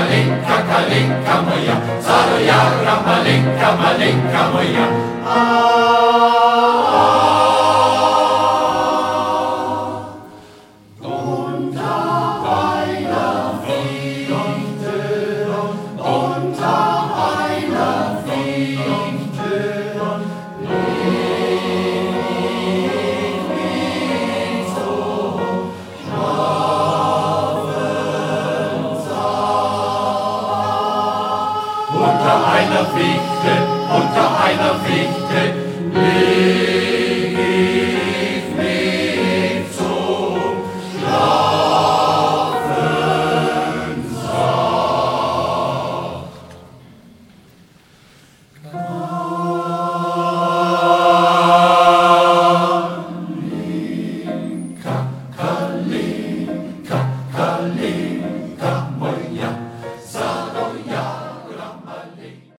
Malinka, Kalinka moja, Zarojara, Malinka, Malinka moja. Unter einer Fichte leg ich mich zum Schlafen satt. Kalinka, Kalinka, Kalinka.